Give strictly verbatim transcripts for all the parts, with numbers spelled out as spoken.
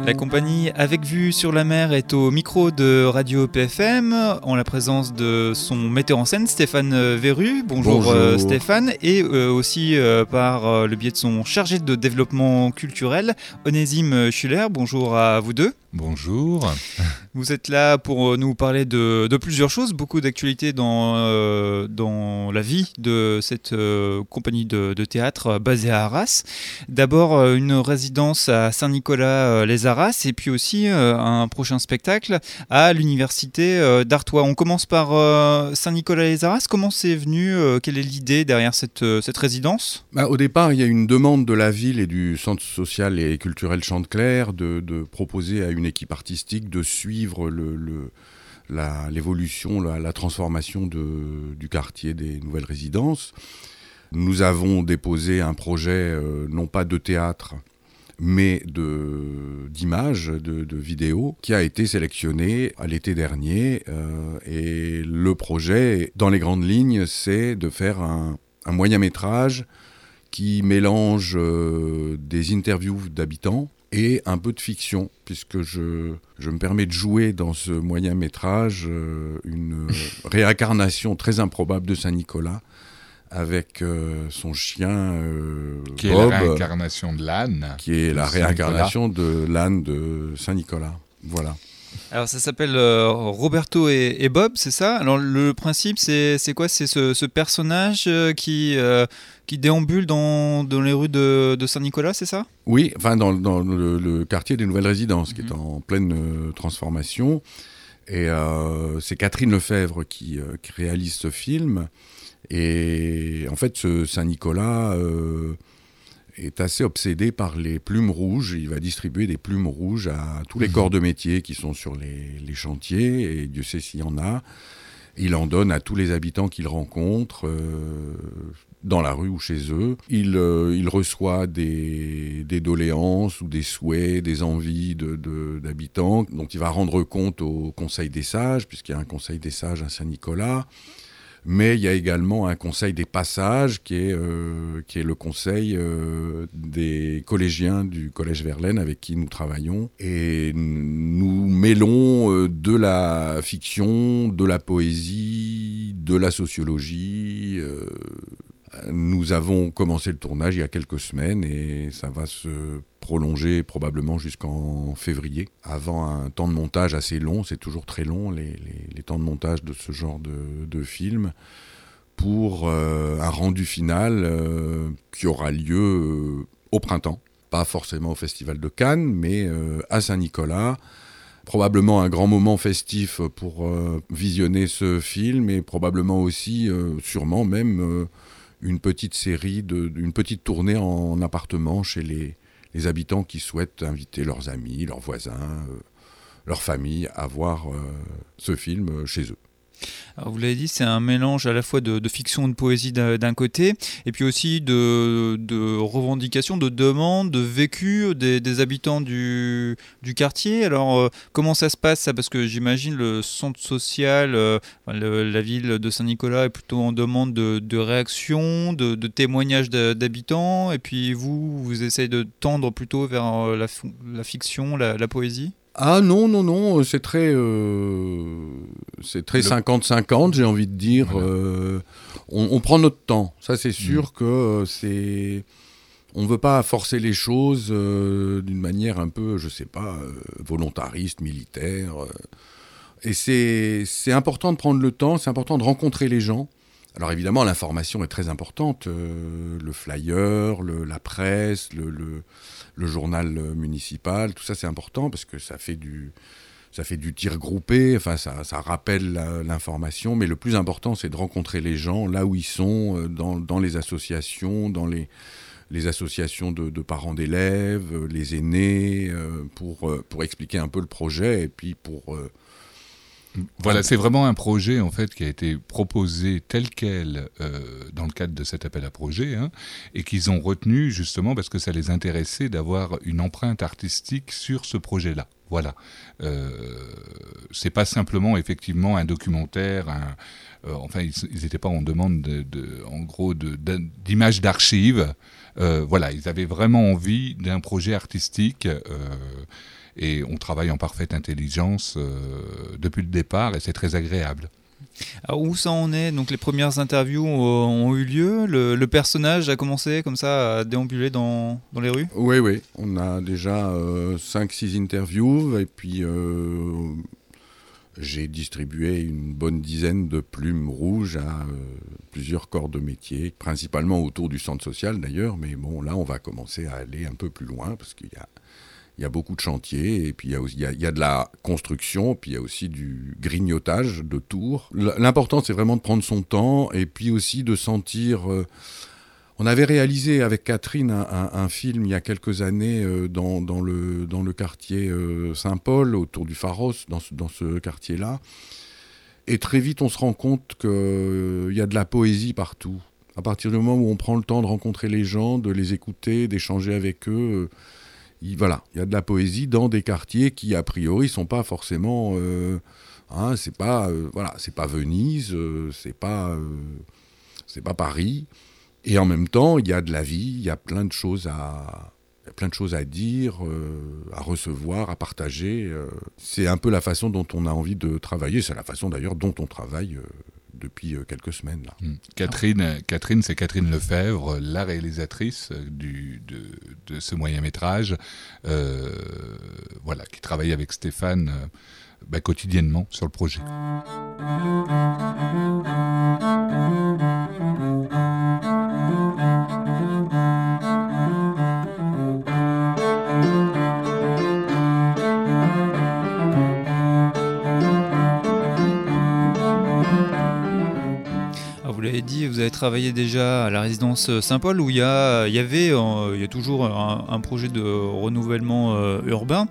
La compagnie Avec Vue sur la mer est au micro de Radio P F M, en la présence de son metteur en scène Stéphane Verru. Bonjour, Bonjour. Euh, Stéphane, et euh, aussi euh, par euh, le biais de son chargé de développement culturel, Onésime Schuller. Bonjour à vous deux. Bonjour. Vous êtes là pour nous parler de, de plusieurs choses, beaucoup d'actualités dans, euh, dans la vie de cette euh, compagnie de, de théâtre basée à Arras. D'abord, euh, une résidence à Saint-Nicolas-les-Arras et puis aussi euh, un prochain spectacle à l'université euh, d'Artois. On commence par euh, Saint-Nicolas-les-Arras. Comment c'est venu euh, Quelle est l'idée derrière cette, euh, cette résidence ? Bah, au départ, il y a une demande de la ville et du centre social et culturel Chantecler de, de proposer à une équipe artistique de suivre le, le, la, l'évolution, la, la transformation de, du quartier des nouvelles résidences. Nous avons déposé un projet, euh, non pas de théâtre, mais de, d'images, de, de vidéos, qui a été sélectionné à l'été dernier. Euh, et le projet, dans les grandes lignes, c'est de faire un, un moyen-métrage qui mélange euh, des interviews d'habitants et un peu de fiction, puisque je, je me permets de jouer dans ce moyen-métrage euh, une réincarnation très improbable de Saint-Nicolas, avec euh, son chien euh, qui Bob, est la réincarnation de l'âne. Qui est la réincarnation de l'âne de Saint-Nicolas. Voilà. Alors ça s'appelle euh, Roberto et, et Bob, c'est ça ? Alors le principe, c'est, c'est quoi ? C'est ce, ce personnage euh, qui, euh, qui déambule dans, dans les rues de, de Saint-Nicolas, c'est ça ? Oui, enfin dans, dans le, le quartier des nouvelles résidences, mmh. qui est en pleine euh, transformation. Et euh, c'est Catherine Lefebvre qui, euh, qui réalise ce film. Et en fait, ce Saint-Nicolas euh, est assez obsédé par les plumes rouges. Il va distribuer des plumes rouges à tous les mmh. corps de métier qui sont sur les, les chantiers, et Dieu sait s'il y en a. Il en donne à tous les habitants qu'il rencontre, euh, dans la rue ou chez eux. Il, euh, il reçoit des, des doléances ou des souhaits, des envies de, de, d'habitants, dont il va rendre compte au Conseil des Sages, puisqu'il y a un Conseil des Sages à Saint-Nicolas. Mais il y a également un conseil des passages qui est, euh, qui est le conseil euh, des collégiens du Collège Verlaine avec qui nous travaillons. Et nous mêlons euh, de la fiction, de la poésie, de la sociologie. Euh, nous avons commencé le tournage il y a quelques semaines et ça va se prolonger probablement jusqu'en février, avant un temps de montage assez long. C'est toujours très long, les, les, les temps de montage de ce genre de, de film, pour euh, un rendu final euh, qui aura lieu euh, au printemps. Pas forcément au Festival de Cannes, mais euh, à Saint-Nicolas. Probablement un grand moment festif pour euh, visionner ce film, et probablement aussi, euh, sûrement même, euh, une petite série, de, une petite tournée en appartement chez les, les habitants qui souhaitent inviter leurs amis, leurs voisins, euh, leur famille à voir euh, ce film chez eux. Alors vous l'avez dit, c'est un mélange à la fois de, de fiction et de poésie d'un, d'un côté, et puis aussi de, de revendications, de demandes, de vécu des, des habitants du, du quartier. Alors euh, comment ça se passe ça ? Parce que j'imagine le centre social, euh, le, la ville de Saint-Nicolas est plutôt en demande de, de réactions, de, de témoignages d'habitants, et puis vous, vous essayez de tendre plutôt vers la, la fiction, la, la poésie ? Ah non, non, non, c'est très, euh, c'est très le... cinquante cinquante, j'ai envie de dire. Voilà. Euh, on, on prend notre temps, ça c'est sûr mmh. que euh, c'est... On ne veut pas forcer les choses euh, d'une manière un peu, je ne sais pas, euh, volontariste, militaire. Euh, et c'est, c'est important de prendre le temps, c'est important de rencontrer les gens. Alors évidemment, l'information est très importante, euh, le flyer, le, la presse, le, le, le journal municipal, tout ça c'est important parce que ça fait du, ça fait du tir groupé, enfin ça, ça rappelle la, l'information, mais le plus important c'est de rencontrer les gens là où ils sont, dans, dans les associations, dans les, les associations de, de parents d'élèves, les aînés, euh, pour, pour expliquer un peu le projet et puis pour... Euh, Voilà, c'est vraiment un projet en fait qui a été proposé tel quel euh, dans le cadre de cet appel à projet, hein, et qu'ils ont retenu justement parce que ça les intéressait d'avoir une empreinte artistique sur ce projet-là. Voilà. Euh, c'est pas simplement effectivement un documentaire, un, euh, enfin ils n'étaient pas en demande de, de, en gros de, de, d'images d'archives. Euh, voilà, ils avaient vraiment envie d'un projet artistique euh, et on travaille en parfaite intelligence euh, depuis le départ et c'est très agréable. Alors où ça en est? Donc les premières interviews ont, ont eu lieu, le, le personnage a commencé comme ça à déambuler dans, dans les rues? Oui, oui, on a déjà euh, cinq six interviews et puis euh, j'ai distribué une bonne dizaine de plumes rouges à euh, plusieurs corps de métier, principalement autour du centre social d'ailleurs, mais bon là on va commencer à aller un peu plus loin parce qu'il y a Il y a beaucoup de chantiers, et puis il y a, aussi, il y a, il y a de la construction, puis il y a aussi du grignotage de tours. L'important, c'est vraiment de prendre son temps, et puis aussi de sentir... Euh, on avait réalisé avec Catherine un, un, un film il y a quelques années euh, dans, dans, le, dans le quartier euh, Saint-Paul, autour du Pharos, dans ce, dans ce quartier-là. Et très vite, on se rend compte qu'il euh, y a de la poésie partout. À partir du moment où on prend le temps de rencontrer les gens, de les écouter, d'échanger avec eux... Euh, Il, voilà, il y a de la poésie dans des quartiers qui, a priori, sont pas forcément... Euh, hein, c'est pas, euh, voilà, c'est pas Venise, euh, c'est pas, euh, c'est pas Paris. Et en même temps, il y a de la vie, il y a plein de choses à, il y a plein de choses à dire, euh, à recevoir, à partager. Euh. C'est un peu la façon dont on a envie de travailler. C'est la façon, d'ailleurs, dont on travaille euh, depuis quelques semaines. Là. Mmh. Catherine, Catherine, c'est Catherine Lefebvre, la réalisatrice du, de, de ce moyen-métrage, euh, voilà, qui travaille avec Stéphane euh, bah, quotidiennement sur le projet. Vous l'avez dit, vous avez travaillé déjà à la résidence Saint-Paul où il y, a, il y avait, euh, il y a toujours un, un projet de renouvellement euh, urbain.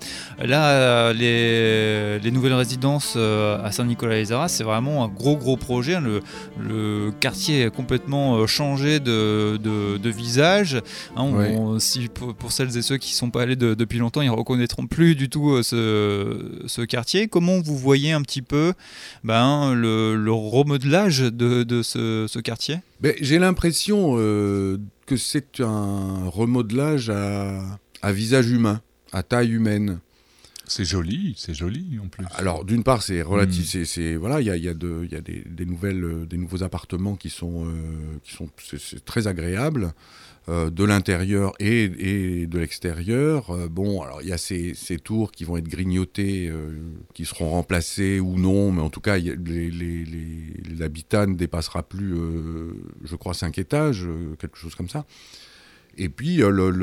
Là, les, les nouvelles résidences euh, à Saint-Nicolas-les-Arras, c'est vraiment un gros gros projet. Le, le quartier est complètement changé de, de, de visage. Hein, on, ouais. on, si, pour, pour celles et ceux qui ne sont pas allés de, depuis longtemps, ils ne reconnaîtront plus du tout ce, ce quartier. Comment vous voyez un petit peu ben, le, le remodelage de, de ce ce quartier? Ben, j'ai l'impression euh, que c'est un remodelage à, à visage humain, à taille humaine. C'est joli, c'est joli en plus. Alors d'une part, c'est relatif, mmh. c'est, c'est voilà, il y a, y a, de, y a des, des nouvelles, des nouveaux appartements qui sont, euh, qui sont, c'est, c'est très agréable. Euh, de l'intérieur et, et de l'extérieur. Euh, bon, alors il y a ces, ces tours qui vont être grignotées, euh, qui seront remplacées ou non, mais en tout cas, y a, les, les, les, l'habitat ne dépassera plus, euh, je crois, cinq étages, euh, quelque chose comme ça. Et puis, euh, le,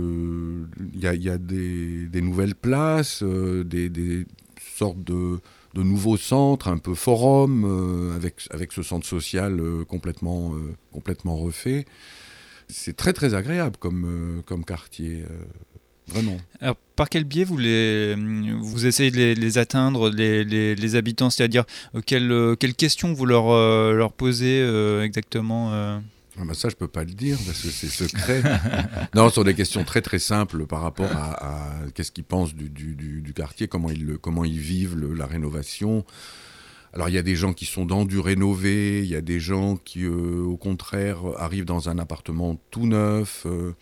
le, y a, y a des, des nouvelles places, euh, des, des sortes de, de nouveaux centres, un peu forum, euh, avec, avec ce centre social euh, complètement, euh, complètement refait. C'est très très agréable comme, euh, comme quartier, euh, vraiment. Alors, par quel biais vous, les, vous essayez de les, les atteindre, les, les, les habitants? C'est-à-dire, euh, quelles, euh, quelles questions vous leur, euh, leur posez euh, exactement euh... ah ben ça, je ne peux pas le dire parce que c'est secret. Non, ce sont des questions très très simples par rapport à, à qu'est-ce qu'ils pensent du, du, du, du quartier, comment ils, comment ils vivent le, la rénovation. Alors, il y a des gens qui sont dans du rénové, il y a des gens qui, euh, au contraire, arrivent dans un appartement tout neuf. Euh,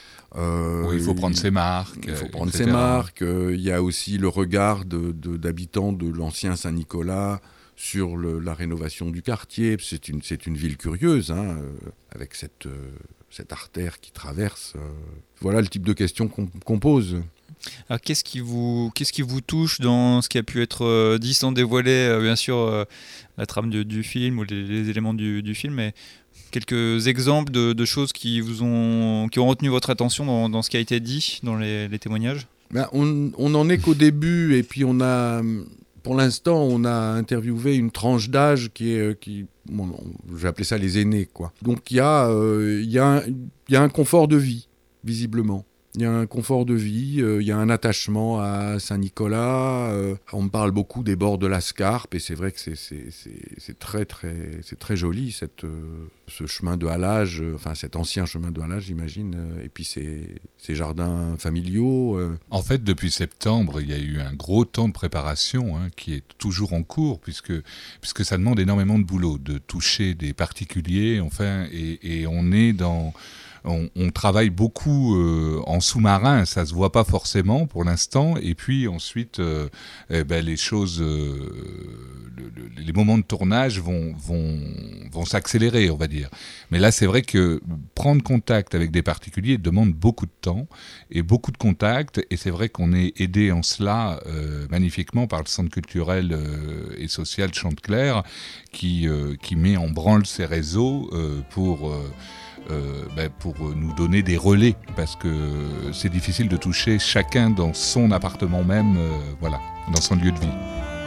euh, oui, il faut prendre il, ses marques. Il faut prendre et cetera ses marques. Euh, il y a aussi le regard de, de, d'habitants de l'ancien Saint-Nicolas sur le, la rénovation du quartier. C'est une, c'est une ville curieuse, hein, euh, avec cette, euh, cette artère qui traverse. Euh, voilà le type de questions qu'on, qu'on pose. Alors, qu'est-ce qui vous, qu'est-ce qui vous touche dans ce qui a pu être euh, dit sans dévoiler, euh, bien sûr, euh, la trame du, du film ou les, les éléments du, du film, mais quelques exemples de, de choses qui vous ont, qui ont retenu votre attention dans, dans ce qui a été dit dans les, les témoignages? Ben, on, on en est qu'au début, et puis on a, pour l'instant, on a interviewé une tranche d'âge qui est, qui, bon, je vais appeler ça les aînés, quoi. Donc il y a, euh, il y a, il y a un confort de vie, visiblement. Il y a un confort de vie, euh, il y a un attachement à Saint-Nicolas. Euh, on me parle beaucoup des bords de la Scarpe, et c'est vrai que c'est, c'est, c'est, c'est, très, très, c'est très joli, cette, euh, ce chemin de halage, euh, enfin cet ancien chemin de halage, j'imagine, euh, et puis ces, ces jardins familiaux. Euh. En fait, depuis septembre, il y a eu un gros temps de préparation hein, qui est toujours en cours, puisque, puisque ça demande énormément de boulot, de toucher des particuliers, enfin, et, et on est dans... On, on travaille beaucoup euh, en sous-marin, ça se voit pas forcément pour l'instant, et puis ensuite, euh, eh ben, les choses, euh, le, le, les moments de tournage vont, vont, vont s'accélérer, on va dire. Mais là, c'est vrai que prendre contact avec des particuliers demande beaucoup de temps et beaucoup de contacts, et c'est vrai qu'on est aidé en cela euh, magnifiquement par le Centre culturel euh, et social Chanteclair, qui, euh, qui met en branle ses réseaux euh, pour... Euh, Euh, ben pour nous donner des relais, parce que c'est difficile de toucher chacun dans son appartement même, euh, voilà, dans son lieu de vie.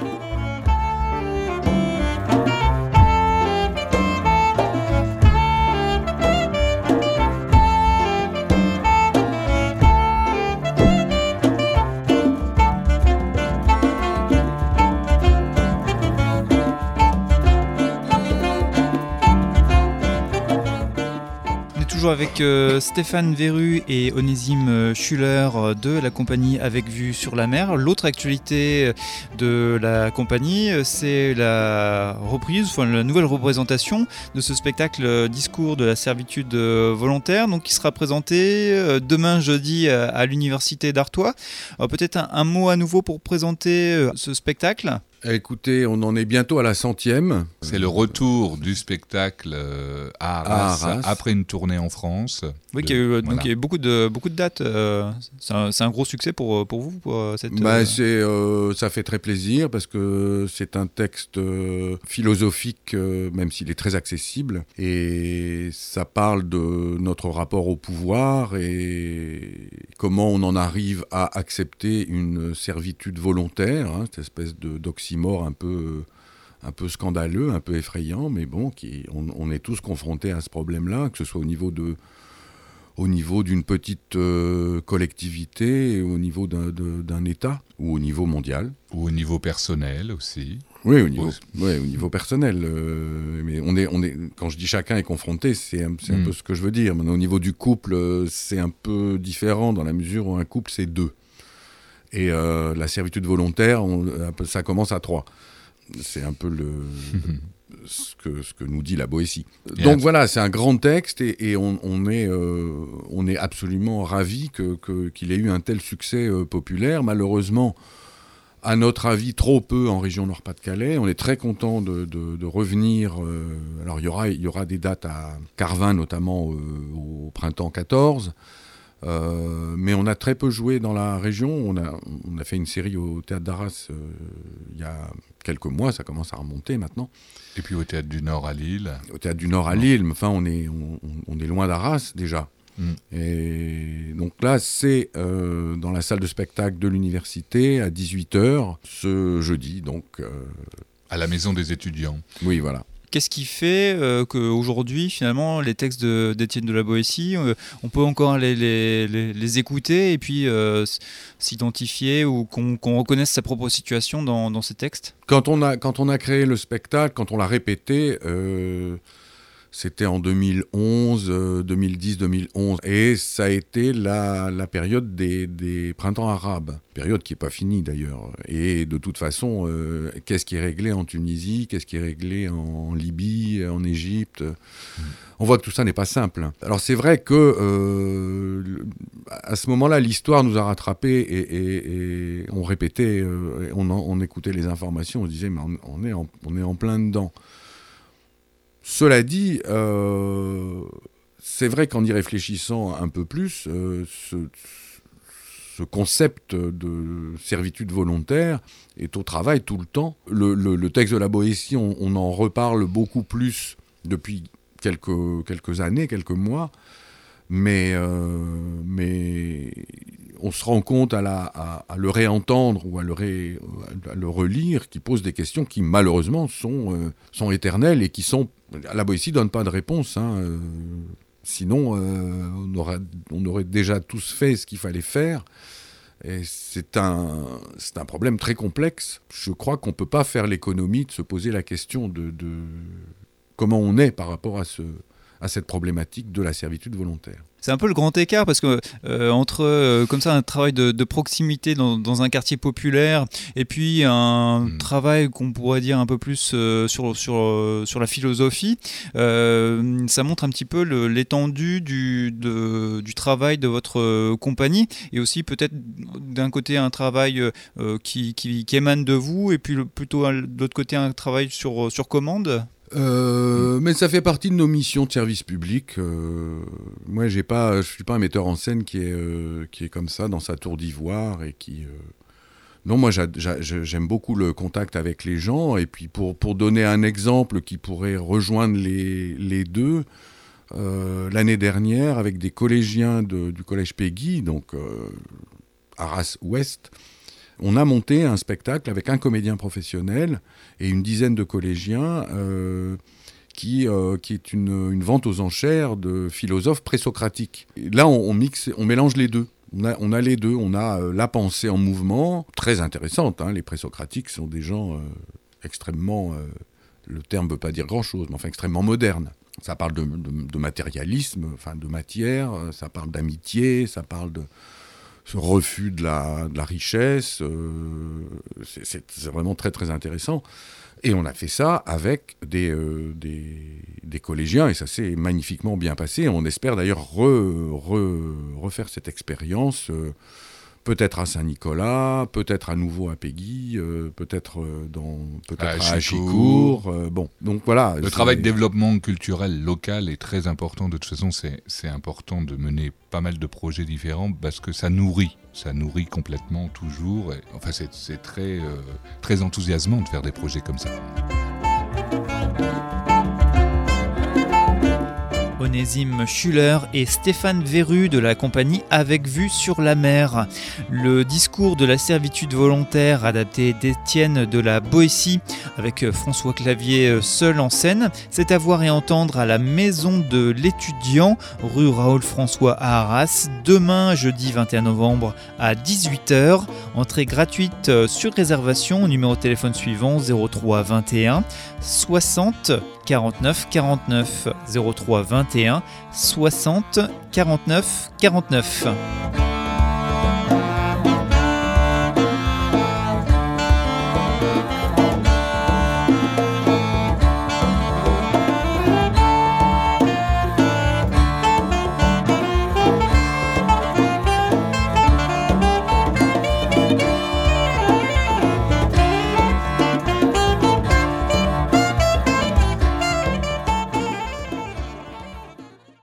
Avec euh, Stéphane Verru et Onésime Schuller de la compagnie Avec Vue sur la mer. L'autre actualité de la compagnie, c'est la reprise, enfin la nouvelle représentation de ce spectacle Discours de la servitude volontaire, donc qui sera présenté demain jeudi à l'Université d'Artois. Alors, peut-être un, un mot à nouveau pour présenter ce spectacle. Écoutez, on en est bientôt à la centième. C'est le retour du spectacle à Arras, à Arras. Après une tournée en France. Oui, de, il y a eu, voilà. donc il y a eu beaucoup de, beaucoup de dates. Euh, c'est, un, c'est un gros succès pour, pour vous pour cette, bah, euh... c'est, euh, ça fait très plaisir parce que c'est un texte euh, philosophique, euh, même s'il est très accessible. Et ça parle de notre rapport au pouvoir et comment on en arrive à accepter une servitude volontaire, hein, cette espèce de, d'oxymore un peu... un peu scandaleux, un peu effrayant, mais bon, qui, on, on est tous confrontés à ce problème-là, que ce soit au niveau, de, au niveau d'une petite euh, collectivité, au niveau d'un, de, d'un État, ou au niveau mondial. Ou au niveau personnel aussi. Oui, au niveau, ouais, au niveau personnel. Euh, mais on est, on est, quand je dis chacun est confronté, c'est, un, c'est mmh. un peu ce que je veux dire. Maintenant, au niveau du couple, c'est un peu différent dans la mesure où un couple, c'est deux. Et euh, la servitude volontaire, on, ça commence à trois. C'est un peu le, ce, que, ce que nous dit la Boétie. Yeah. Donc voilà, c'est un grand texte et, et on, on, est, euh, on est absolument ravis que, que, qu'il ait eu un tel succès euh, populaire. Malheureusement, à notre avis, trop peu en région Nord-Pas-de-Calais. On est très content de, de, de revenir. Euh, alors il y aura, il y aura des dates à Carvin, notamment euh, au printemps quatorze. Euh, mais on a très peu joué dans la région. On a, on a fait une série au Théâtre d'Arras euh, il y a quelques mois, ça commence à remonter maintenant. Et puis au Théâtre du Nord à Lille. Au Théâtre du Nord à Lille, mais enfin on est, on, on est loin d'Arras déjà. Mm. Et donc là, c'est euh, dans la salle de spectacle de l'université à dix-huit heures ce jeudi. Donc, euh... à la Maison des étudiants. Oui, voilà. Qu'est-ce qui fait euh, qu'aujourd'hui, finalement, les textes de, d'Étienne de la Boétie, euh, on peut encore les, les, les, les écouter et puis euh, s'identifier ou qu'on, qu'on reconnaisse sa propre situation dans, dans ces textes ? Quand on a, quand on a créé le spectacle, quand on l'a répété, euh, c'était en deux mille onze, euh, deux mille dix, deux mille onze. Et ça a été la, la période des, des printemps arabes. Période qui n'est pas finie d'ailleurs. Et de toute façon, euh, qu'est-ce qui est réglé en Tunisie ? Qu'est-ce qui est réglé en Libye, en Égypte ? mmh. On voit que tout ça n'est pas simple. Alors c'est vrai que euh, à ce moment-là, l'histoire nous a rattrapés et, et, et on répétait, euh, on, en, on écoutait les informations, on se disait mais on, on, est, en, on est en plein dedans. Cela dit, euh, c'est vrai qu'en y réfléchissant un peu plus, euh, ce, ce concept de servitude volontaire est au travail tout le temps. Le, le, le texte de la Boétie, on, on en reparle beaucoup plus depuis quelques, quelques années, quelques mois, mais, euh, mais on se rend compte à, la, à, à le réentendre ou à le, ré, à le relire qui pose des questions qui malheureusement sont, euh, sont éternelles et qui sont... La Boétie ne donne pas de réponse, hein, euh, Sinon, euh, on, aura, on aurait déjà tous fait ce qu'il fallait faire. Et c'est un, c'est un problème très complexe. Je crois qu'on ne peut pas faire l'économie de se poser la question de, de comment on est par rapport à, ce, à cette problématique de la servitude volontaire. C'est un peu le grand écart parce que euh, entre euh, comme ça un travail de, de proximité dans, dans un quartier populaire et puis un mmh. travail qu'on pourrait dire un peu plus euh, sur, sur, euh, sur la philosophie, euh, ça montre un petit peu le, l'étendue du, de, du travail de votre euh, compagnie et aussi peut-être d'un côté un travail euh, qui, qui, qui émane de vous et puis le, plutôt de l'autre côté un travail sur, sur commande. Euh, mais ça fait partie de nos missions de service public. Euh, moi, j'ai pas, je suis pas un metteur en scène qui est euh, qui est comme ça dans sa tour d'ivoire et qui. Euh... Non, moi, j'a, j'a, j'aime beaucoup le contact avec les gens. Et puis, pour pour donner un exemple qui pourrait rejoindre les les deux, euh, l'année dernière, avec des collégiens de, du collège Péguy, donc euh, Arras-Ouest. On a monté un spectacle avec un comédien professionnel et une dizaine de collégiens euh, qui, euh, qui est une, une vente aux enchères de philosophes présocratiques. Et là, on, on, mixe, on mélange les deux. On a, on a les deux. On a euh, la pensée en mouvement, très intéressante. Hein. Les présocratiques sont des gens euh, extrêmement... Euh, le terme ne veut pas dire grand-chose, mais enfin extrêmement modernes. Ça parle de, de, de matérialisme, enfin de matière, ça parle d'amitié, ça parle de... ce refus de la, de la richesse, euh, c'est, c'est, c'est vraiment très très intéressant. Et on a fait ça avec des, euh, des, des collégiens, et ça s'est magnifiquement bien passé. On espère d'ailleurs re, re, refaire cette expérience, euh, peut-être à Saint-Nicolas, peut-être à nouveau à Péguy, euh, peut-être, euh, dans, peut-être à Achicourt. Euh, bon, donc voilà. Le travail de développement culturel local est très important. De toute façon, c'est, c'est important de mener pas mal de projets différents parce que ça nourrit. Ça nourrit complètement toujours. Et, enfin, c'est, c'est très, euh, très enthousiasmant de faire des projets comme ça. Onésime Schuller et Stéphane Verru de la compagnie Avec Vue sur la mer. Le discours de la servitude volontaire adapté d'Étienne de la Boétie avec François Clavier seul en scène, c'est à voir et entendre à la Maison de l'Étudiant, rue Raoul-François à Arras, demain jeudi vingt et un novembre à dix-huit heures. Entrée gratuite sur réservation au numéro de téléphone suivant zéro trois vingt et un soixante quarante-neuf quarante-neuf zéro trois vingt et un soixante quarante-neuf quarante-neuf.